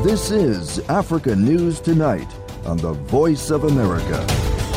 This is Africa News Tonight on the Voice of America.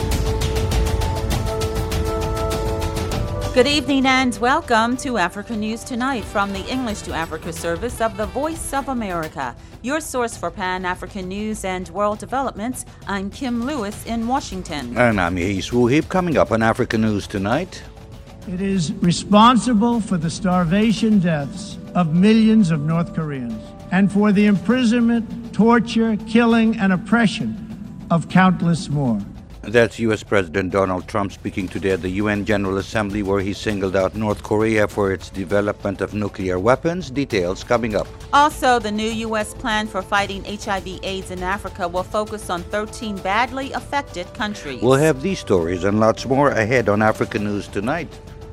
Good evening and welcome to Africa News Tonight from the English to Africa service of the Voice of America, your source for Pan-African news and world developments. I'm Kim Lewis in Washington. And I'm Yehis Wuhib. Coming up on Africa News Tonight. It is responsible for the starvation deaths of millions of North Koreans and for the imprisonment, torture, killing, and oppression of countless more. That's U.S. President Donald Trump speaking today at the UN General Assembly, where he singled out North Korea for its development of nuclear weapons. Details coming up. Also, the new U.S. plan for fighting HIV/AIDS in Africa will focus on 13 badly affected countries. We'll have these stories and lots more ahead on Africa News Tonight.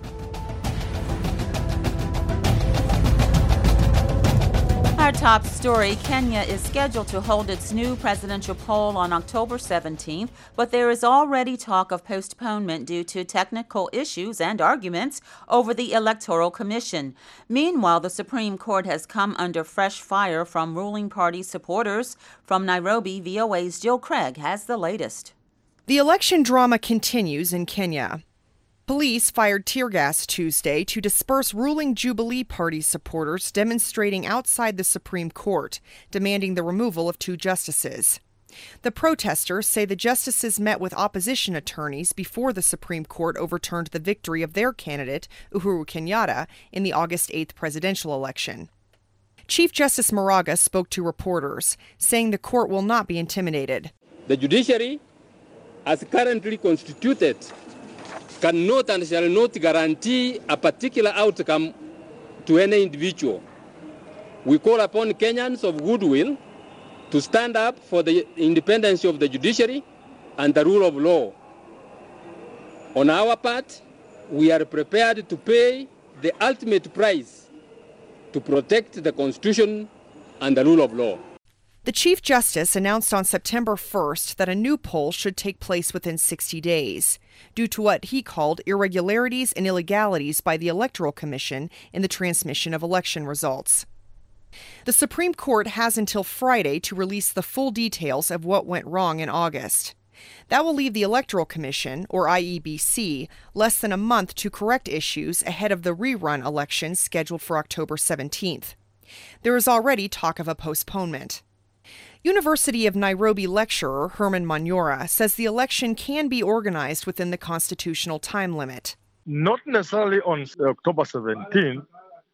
Our top story, Kenya is scheduled to hold its new presidential poll on October 17th, but there is already talk of postponement due to technical issues and arguments over the Electoral Commission. Meanwhile, the Supreme Court has come under fresh fire from ruling party supporters. From Nairobi, VOA's Jill Craig has the latest. The election drama continues in Kenya. Police fired tear gas Tuesday to disperse ruling Jubilee Party supporters demonstrating outside the Supreme Court, demanding the removal of 2 justices. The protesters say the justices met with opposition attorneys before the Supreme Court overturned the victory of their candidate, Uhuru Kenyatta, in the August 8th presidential election. Chief Justice Maraga spoke to reporters, saying the court will not be intimidated. The judiciary, as currently constituted, cannot and shall not guarantee a particular outcome to any individual. We call upon Kenyans of goodwill to stand up for the independence of the judiciary and the rule of law. On our part, we are prepared to pay the ultimate price to protect the Constitution and the rule of law. The Chief Justice announced on September 1st that a new poll should take place within 60 days, due to what he called irregularities and illegalities by the Electoral Commission in the transmission of election results. The Supreme Court has until Friday to release the full details of what went wrong in August. That will leave the Electoral Commission, or IEBC, less than a month to correct issues ahead of the rerun election scheduled for October 17th. There is already talk of a postponement. University of Nairobi lecturer Herman Manyora says the election can be organized within the constitutional time limit. Not necessarily on October 17th,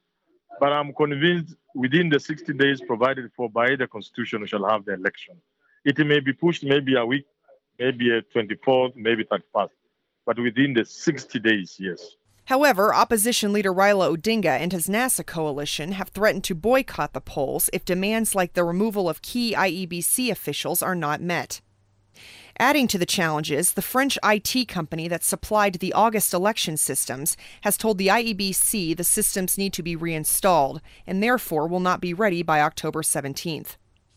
but I'm convinced within the 60 days provided for by the Constitution we shall have the election. It may be pushed maybe a week, maybe a 24th, maybe 31st, but within the 60 days, yes. However, opposition leader Raila Odinga and his NASA coalition have threatened to boycott the polls if demands like the removal of key IEBC officials are not met. Adding to the challenges, the French IT company that supplied the August election systems has told the IEBC the systems need to be reinstalled and therefore will not be ready by October 17th.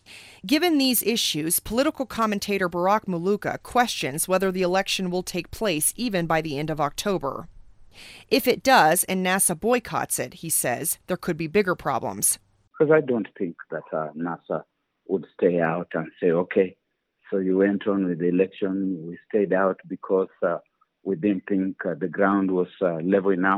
Given these issues, political commentator Barack Muluka questions whether the election will take place even by the end of October. If it does and NASA boycotts it, he says, there could be bigger problems. Because I don't think that NASA would stay out and say, okay, so you went on with the election, we stayed out because we didn't think the ground was level enough,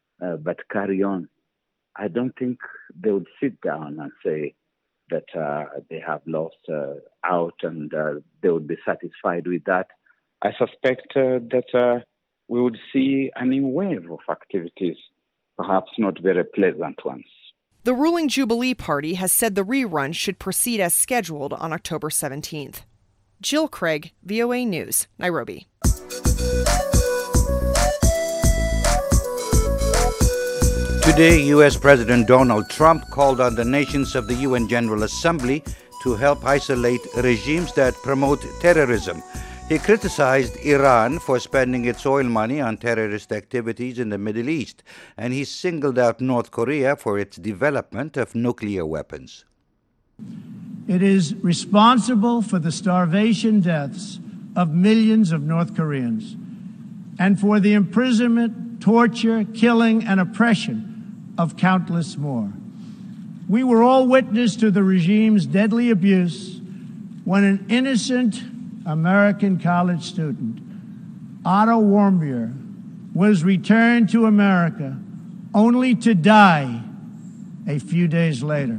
but carry on. I don't think they would sit down and say that they have lost out and they would be satisfied with that. I suspect that we would see a new wave of activities, perhaps not very pleasant ones. The ruling Jubilee Party has said the rerun should proceed as scheduled on October 17th. Jill Craig, VOA News, Nairobi. Today, U.S. President Donald Trump called on the nations of the UN General Assembly to help isolate regimes that promote terrorism. He criticized Iran for spending its oil money on terrorist activities in the Middle East, and he singled out North Korea for its development of nuclear weapons. It is responsible for the starvation deaths of millions of North Koreans and for the imprisonment, torture, killing, and oppression of countless more. We were all witness to the regime's deadly abuse when an innocent American college student, Otto Warmbier, was returned to America only to die a few days later.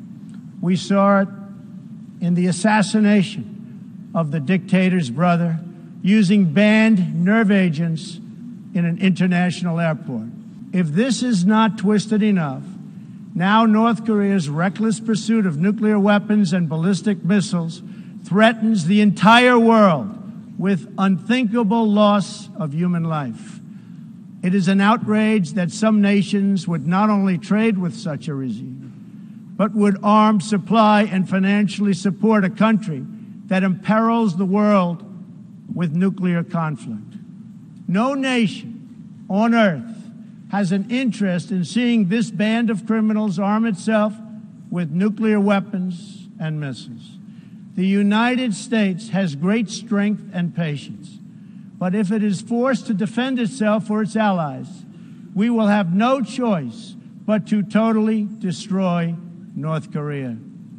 We saw it in the assassination of the dictator's brother using banned nerve agents in an international airport. If this is not twisted enough, now North Korea's reckless pursuit of nuclear weapons and ballistic missiles threatens the entire world with unthinkable loss of human life. It is an outrage that some nations would not only trade with such a regime, but would arm, supply, and financially support a country that imperils the world with nuclear conflict. No nation on earth has an interest in seeing this band of criminals arm itself with nuclear weapons and missiles. The United States has great strength and patience, but if it is forced to defend itself or its allies, we will have no choice but to totally destroy North Korea.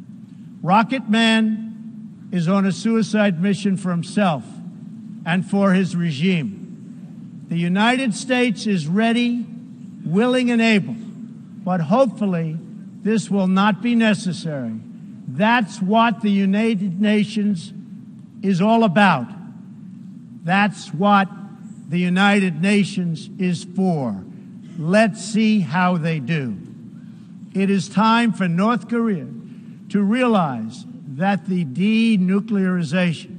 Rocket Man is on a suicide mission for himself and for his regime. The United States is ready, willing, and able, but hopefully this will not be necessary. That's what the United Nations is all about. That's what the United Nations is for. Let's see how they do. It is time for North Korea to realize that the denuclearization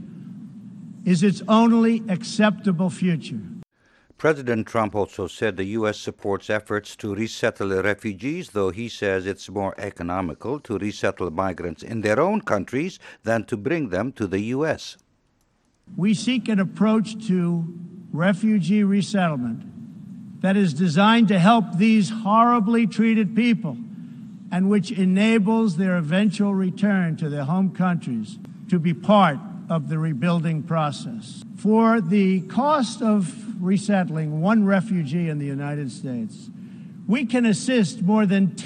is its only acceptable future. President Trump also said the U.S. supports efforts to resettle refugees, though he says it's more economical to resettle migrants in their own countries than to bring them to the U.S. We seek an approach to refugee resettlement that is designed to help these horribly treated people and which enables their eventual return to their home countries to be part of the rebuilding process. For the cost of resettling one refugee in the United States, we can assist more than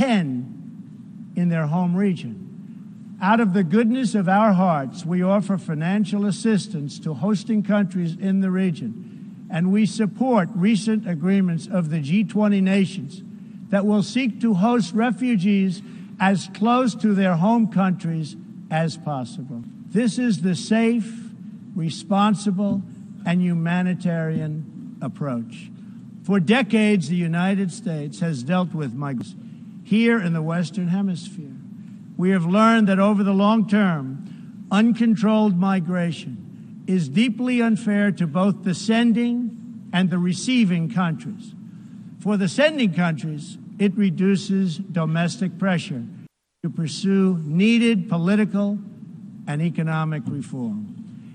10 in their home region. Out of the goodness of our hearts, we offer financial assistance to hosting countries in the region, and we support recent agreements of the G20 nations that will seek to host refugees as close to their home countries as possible. This is the safe, responsible, and humanitarian approach. For decades, the United States has dealt with migrants here in the Western Hemisphere. We have learned that over the long term, uncontrolled migration is deeply unfair to both the sending and the receiving countries. For the sending countries, it reduces domestic pressure to pursue needed political and economic reform,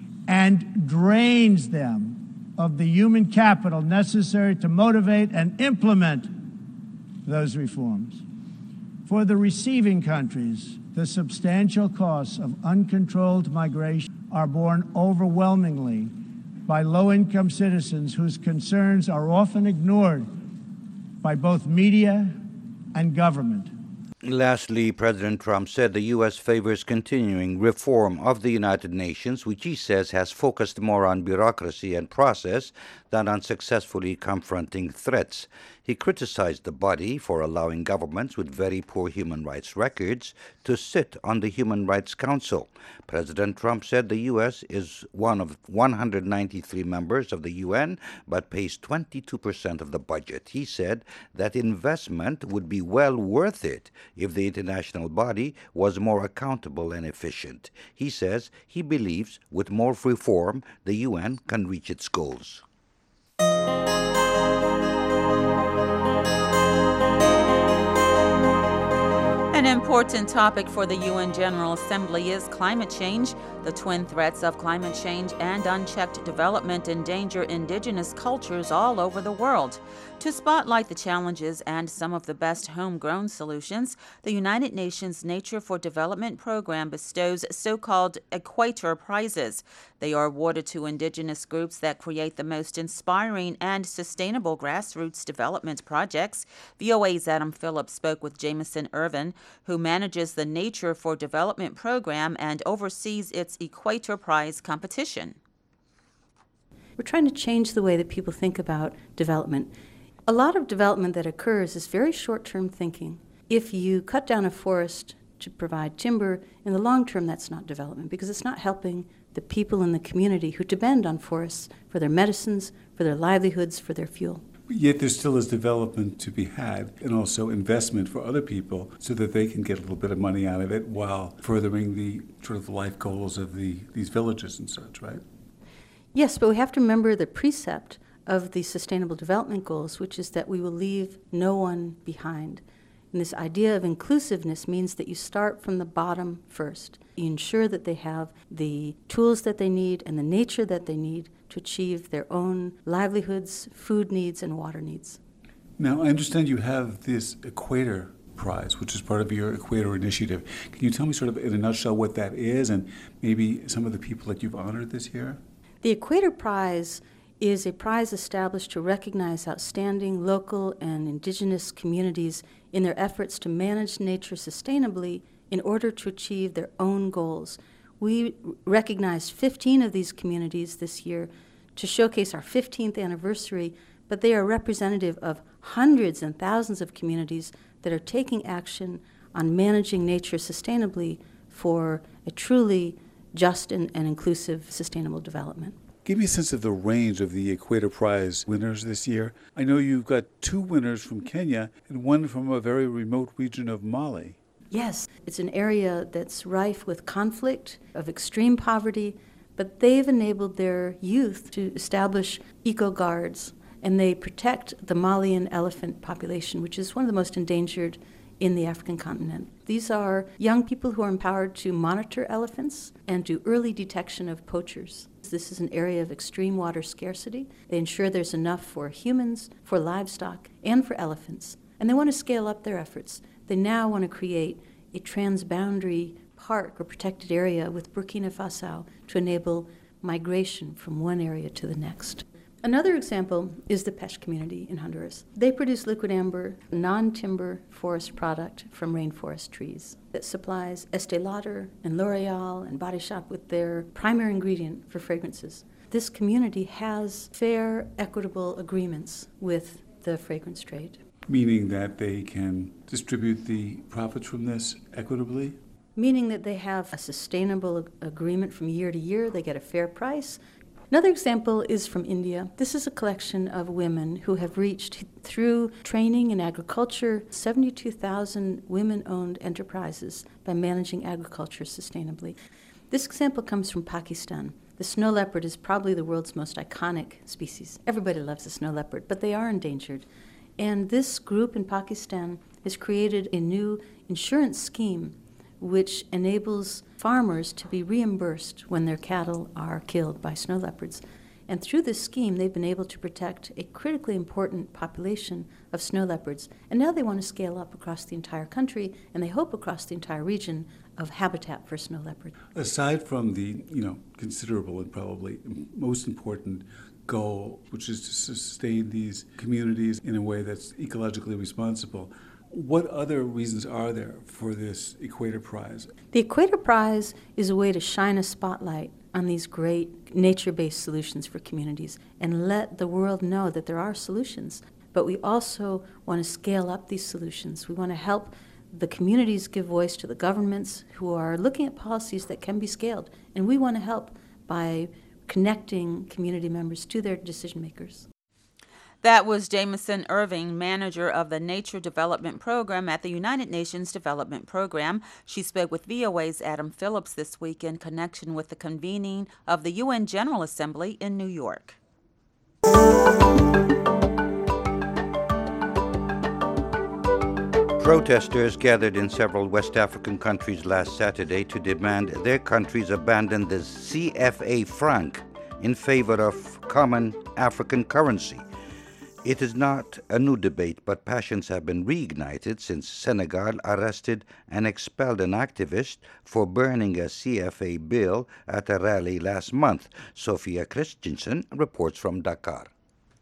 and drains them of the human capital necessary to motivate and implement those reforms. For the receiving countries, the substantial costs of uncontrolled migration are borne overwhelmingly by low-income citizens whose concerns are often ignored by both media and government. Lastly, President Trump said the U.S. favors continuing reform of the United Nations, which he says has focused more on bureaucracy and process than on successfully confronting threats. He criticized the body for allowing governments with very poor human rights records to sit on the Human Rights Council. President Trump said the U.S. is one of 193 members of the UN, but pays 22% of the budget. He said that investment would be well worth it if the international body was more accountable and efficient. He says he believes with more reform, the UN can reach its goals. An important topic for the UN General Assembly is climate change. The twin threats of climate change and unchecked development endanger indigenous cultures all over the world. To spotlight the challenges and some of the best homegrown solutions, the United Nations Nature for Development program bestows so-called Equator Prizes. They are awarded to indigenous groups that create the most inspiring and sustainable grassroots development projects. VOA's Adam Phillips spoke with Jameson Irvin, who manages the Nature for Development program and oversees its Equator Prize competition. We're trying to change the way that people think about development. A lot of development that occurs is very short-term thinking. If you cut down a forest to provide timber, in the long term that's not development because it's not helping the people in the community who depend on forests for their medicines, for their livelihoods, for their fuel. Yet there still is development to be had and also investment for other people so that they can get a little bit of money out of it while furthering the sort of life goals of these villages and such, right? Yes, but we have to remember the precept of the Sustainable Development Goals, which is that we will leave no one behind. And this idea of inclusiveness means that you start from the bottom first. You ensure that they have the tools that they need and the nature that they need to achieve their own livelihoods, food needs, and water needs. Now, I understand you have this Equator Prize, which is part of your Equator Initiative. Can you tell me sort of in a nutshell what that is and maybe some of the people that you've honored this year? The Equator Prize is a prize established to recognize outstanding local and indigenous communities in their efforts to manage nature sustainably in order to achieve their own goals. We recognized 15 of these communities this year to showcase our 15th anniversary, but they are representative of hundreds and thousands of communities that are taking action on managing nature sustainably for a truly just and inclusive sustainable development. Give me a sense of the range of the Equator Prize winners this year. I know you've got 2 winners from Kenya and one from a very remote region of Mali. Yes, it's an area that's rife with conflict, of extreme poverty, but they've enabled their youth to establish eco-guards, and they protect the Malian elephant population, which is one of the most endangered in the African continent. These are young people who are empowered to monitor elephants and do early detection of poachers. This is an area of extreme water scarcity. They ensure there's enough for humans, for livestock, and for elephants. And they want to scale up their efforts. They now want to create a transboundary park or protected area with Burkina Faso to enable migration from one area to the next. Another example is the Pesh community in Honduras. They produce liquid amber, a non-timber forest product from rainforest trees that supplies Estee Lauder and L'Oreal and Body Shop with their primary ingredient for fragrances. This community has fair, equitable agreements with the fragrance trade. Meaning that they can distribute the profits from this equitably? Meaning that they have a sustainable agreement from year to year. They get a fair price. Another example is from India. This is a collection of women who have reached, through training in agriculture, 72,000 women-owned enterprises by managing agriculture sustainably. This example comes from Pakistan. The snow leopard is probably the world's most iconic species. Everybody loves the snow leopard, but they are endangered. And this group in Pakistan has created a new insurance scheme which enables farmers to be reimbursed when their cattle are killed by snow leopards. And through this scheme, they've been able to protect a critically important population of snow leopards. And now they want to scale up across the entire country, and they hope across the entire region, of habitat for snow leopard. Aside from the, considerable and probably most important goal, which is to sustain these communities in a way that's ecologically responsible, what other reasons are there for this Equator Prize? The Equator Prize is a way to shine a spotlight on these great nature-based solutions for communities and let the world know that there are solutions. But we also want to scale up these solutions. We want to help the communities give voice to the governments who are looking at policies that can be scaled. And we want to help by connecting community members to their decision makers. That was Jamison Irving, manager of the Nature Development Program at the United Nations Development Program. She spoke with VOA's Adam Phillips this week in connection with the convening of the UN General Assembly in New York. Protesters gathered in several West African countries last Saturday to demand their countries abandon the CFA franc in favor of common African currency. It is not a new debate, but passions have been reignited since Senegal arrested and expelled an activist for burning a CFA bill at a rally last month. Sophia Christensen reports from Dakar.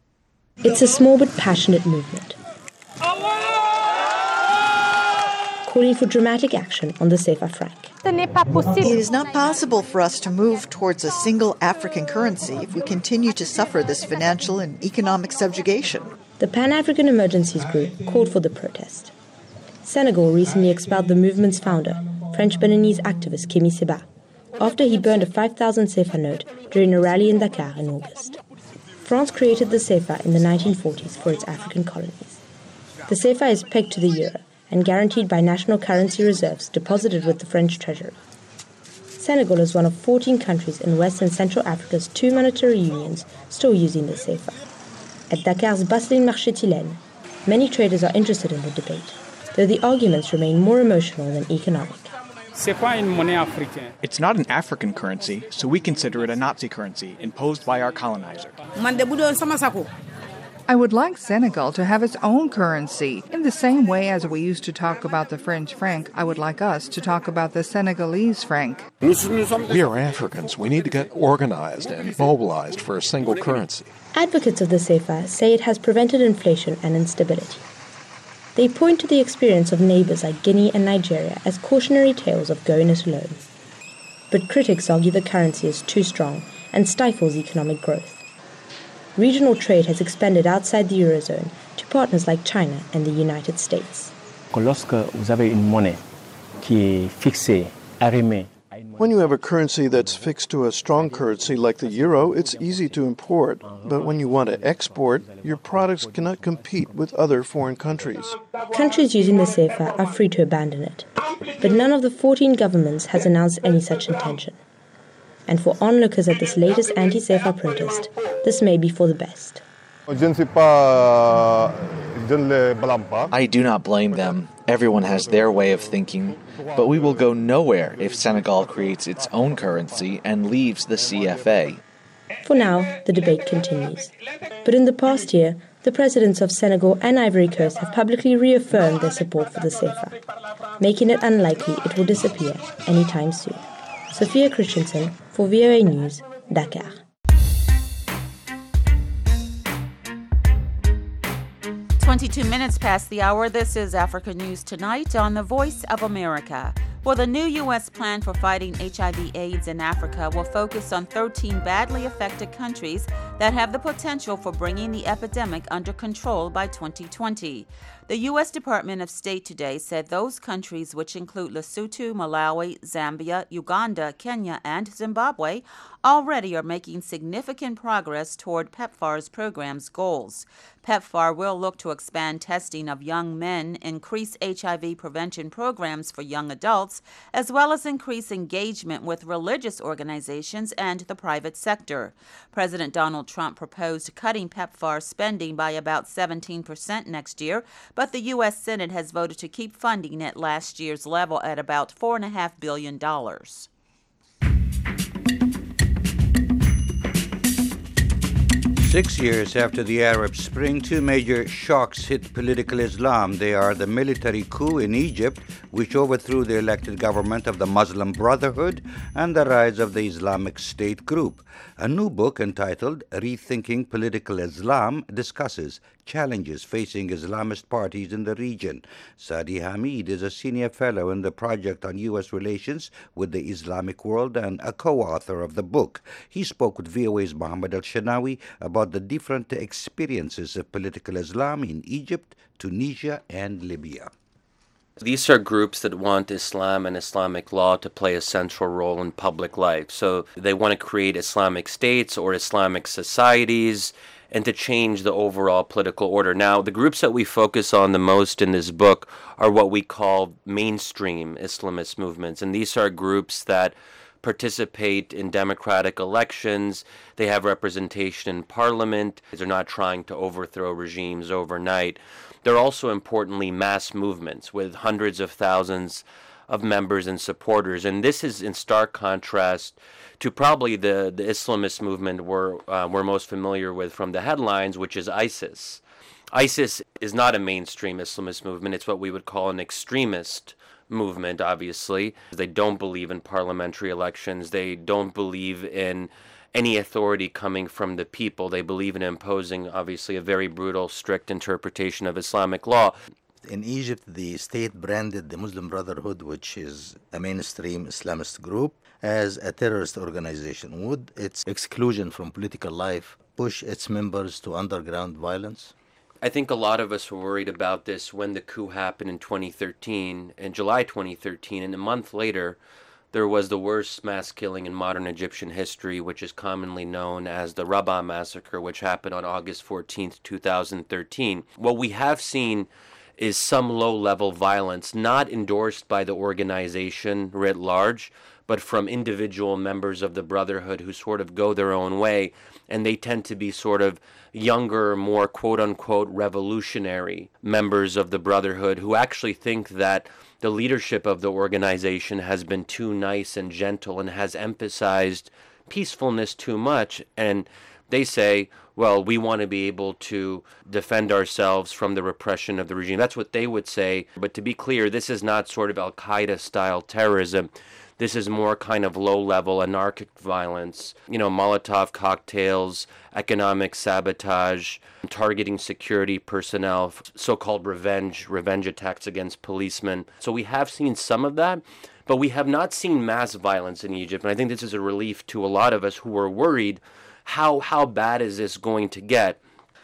It's a small but passionate movement. calling for dramatic action on the CFA franc. It is not possible for us to move towards a single African currency if we continue to suffer this financial and economic subjugation. The Pan-African Emergencies Group called for the protest. Senegal recently expelled the movement's founder, French-Beninese activist Kémi Séba, after he burned a 5,000 CFA note during a rally in Dakar in August. France created the CFA in the 1940s for its African colonies. The CFA is pegged to the euro and guaranteed by national currency reserves deposited with the French treasury. Senegal is one of 14 countries in West and Central Africa's 2 monetary unions still using the CFA. At Dakar's bustling Marché Tilène, many traders are interested in the debate, though the arguments remain more emotional than economic. It's not an African currency, so we consider it a Nazi currency imposed by our colonizer. I would like Senegal to have its own currency. In the same way as we used to talk about the French franc, I would like us to talk about the Senegalese franc. We are Africans. We need to get organized and mobilized for a single currency. Advocates of the CFA say it has prevented inflation and instability. They point to the experience of neighbors like Guinea and Nigeria as cautionary tales of going it alone. But critics argue the currency is too strong and stifles economic growth. Regional trade has expanded outside the Eurozone to partners like China and the United States. When you have a currency that's fixed to a strong currency like the euro, it's easy to import. But when you want to export, your products cannot compete with other foreign countries. Countries using the CFA are free to abandon it, but none of the 14 governments has announced any such intention. And for onlookers at this latest anti-CFA protest, this may be for the best. I do not blame them. Everyone has their way of thinking. But we will go nowhere if Senegal creates its own currency and leaves the CFA. For now, the debate continues. But in the past year, the presidents of Senegal and Ivory Coast have publicly reaffirmed their support for the CFA, making it unlikely it will disappear anytime soon. Sophia Christensen for VOA News, Dakar. "22 minutes past the hour. This is Africa News Tonight on the Voice of America. Well, the new U.S. plan for fighting HIV/AIDS in Africa will focus on 13 badly affected countries that have the potential for bringing the epidemic under control by 2020. The U.S. Department of State today said those countries, which include Lesotho, Malawi, Zambia, Uganda, Kenya, and Zimbabwe, already are making significant progress toward PEPFAR's program's goals. PEPFAR will look to expand testing of young men, increase HIV prevention programs for young adults, as well as increase engagement with religious organizations and the private sector. President Donald Trump proposed cutting PEPFAR spending by about 17% next year, but the U.S. Senate has voted to keep funding at last year's level at about $4.5 billion. 6 years after the Arab Spring, 2 major shocks hit political Islam. They are the military coup in Egypt, which overthrew the elected government of the Muslim Brotherhood, and the rise of the Islamic State group. A new book entitled Rethinking Political Islam discusses challenges facing Islamist parties in the region. Sadi Hamid is a senior fellow in the Project on U.S. Relations with the Islamic World and a co-author of the book. He spoke with VOA's Mohammed Al-Shanawi about the different experiences of political Islam in Egypt, Tunisia, and Libya. These are groups that want Islam and Islamic law to play a central role in public life. So they want to create Islamic states or Islamic societies and to change the overall political order. Now, the groups that we focus on the most in this book are what we call mainstream Islamist movements. And these are groups that participate in democratic elections. They have representation in parliament. They're not trying to overthrow regimes overnight. They're also importantly mass movements with hundreds of thousands of members and supporters. And this is in stark contrast to probably the Islamist movement we're most familiar with from the headlines, which is ISIS. ISIS is not a mainstream Islamist movement. It's what we would call an extremist movement, obviously. They don't believe in parliamentary elections. They don't believe in any authority coming from the people. They believe in imposing, obviously, a very brutal, strict interpretation of Islamic law. In Egypt, the state branded the Muslim Brotherhood, which is a mainstream Islamist group, as a terrorist organization. Would its exclusion from political life push its members to underground violence? I think a lot of us were worried about this when the coup happened in 2013, in July 2013, and a month later, there was the worst mass killing in modern Egyptian history, which is commonly known as the Rabaa massacre, which happened on August 14th, 2013. What we have seen is some low-level violence, not endorsed by the organization writ large, but from individual members of the Brotherhood who sort of go their own way, and they tend to be sort of younger, more quote-unquote revolutionary members of the Brotherhood who actually think that the leadership of the organization has been too nice and gentle and has emphasized peacefulness too much, and they say, well, we want to be able to defend ourselves from the repression of the regime. That's what they would say. But to be clear, this is not sort of Al-Qaeda-style terrorism. This is more kind of low-level anarchic violence, Molotov cocktails, economic sabotage, targeting security personnel, so-called revenge attacks against policemen. So we have seen some of that, but we have not seen mass violence in Egypt. And I think this is a relief to a lot of us who were worried, how bad is this going to get?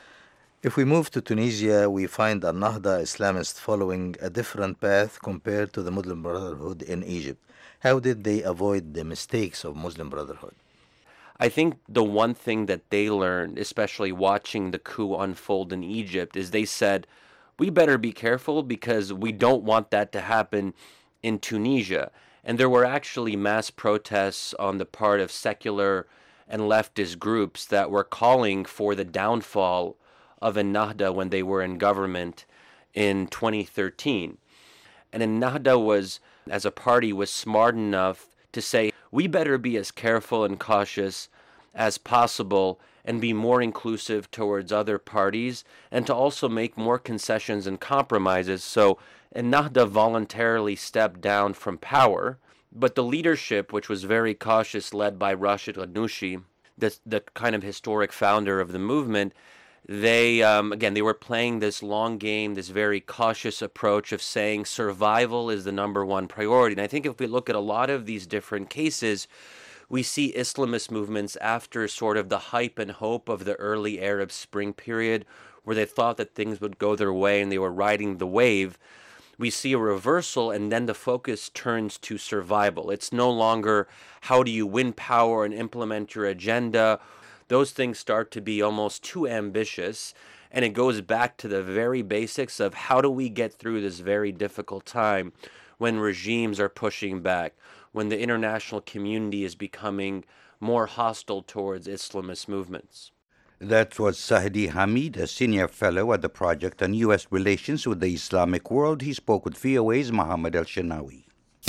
If we move to Tunisia, we find Al-Nahda Islamists following a different path compared to the Muslim Brotherhood in Egypt. How did they avoid the mistakes of Muslim Brotherhood? I think the one thing that they learned, especially watching the coup unfold in Egypt, is they said, we better be careful because we don't want that to happen in Tunisia. And there were actually mass protests on the part of secular and leftist groups that were calling for the downfall of Ennahda when they were in government in 2013. And Ennahda was, as a party, was smart enough to say, we better be as careful and cautious as possible and be more inclusive towards other parties and to also make more concessions and compromises. So Ennahda voluntarily stepped down from power, but the leadership, which was very cautious, led by Rashid Ghannouchi, the kind of historic founder of the movement, they were playing this long game, this very cautious approach of saying survival is the number one priority. And I think if we look at a lot of these different cases, we see Islamist movements after sort of the hype and hope of the early Arab Spring period, where they thought that things would go their way and they were riding the wave. We see a reversal, and then the focus turns to survival. It's no longer how do you win power and implement your agenda. Those things start to be almost too ambitious, and it goes back to the very basics of how do we get through this very difficult time when regimes are pushing back, when the international community is becoming more hostile towards Islamist movements. That was Sahdi Hamid, a senior fellow at the Project on U.S. Relations with the Islamic World. He spoke with VOA's Mohammed El-Shenawi.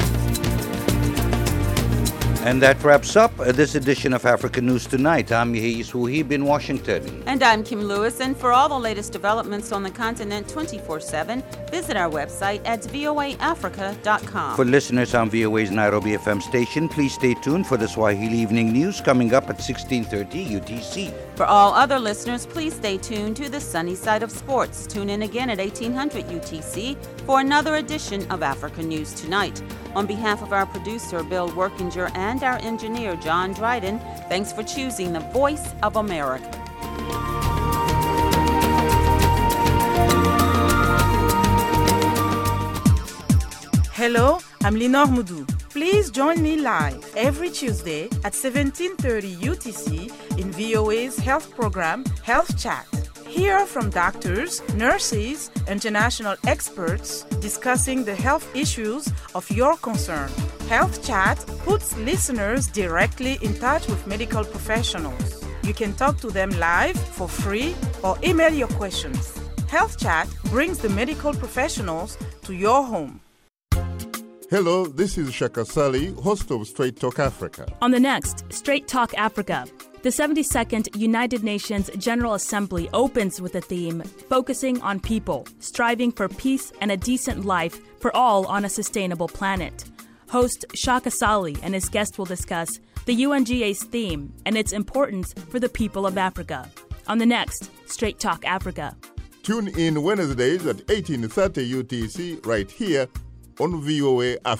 And that wraps up this edition of African News Tonight. I'm Yehia Suhib in Washington. And I'm Kim Lewis. And for all the latest developments on the continent 24/7, visit our website at voaafrica.com. For listeners on VOA's Nairobi FM station, please stay tuned for the Swahili Evening News coming up at 16:30 UTC. For all other listeners, please stay tuned to the sunny side of sports. Tune in again at 1800 UTC for another edition of African News Tonight. On behalf of our producer, Bill Workinger, and our engineer, John Dryden, thanks for choosing the Voice of America. Hello, I'm Linor Moudou. Please join me live every Tuesday at 17:30 UTC in VOA's health program, Health Chat. Hear from doctors, nurses, international experts discussing the health issues of your concern. Health Chat puts listeners directly in touch with medical professionals. You can talk to them live for free or email your questions. Health Chat brings the medical professionals to your home. Hello, this is Shaka Sali, host of Straight Talk Africa. On the next Straight Talk Africa, the 72nd United Nations General Assembly opens with a theme focusing on people, striving for peace and a decent life for all on a sustainable planet. Host Shaka Sali and his guest will discuss the UNGA's theme and its importance for the people of Africa. On the next Straight Talk Africa. Tune in Wednesdays at 18:30 UTC right here on VOA Africa.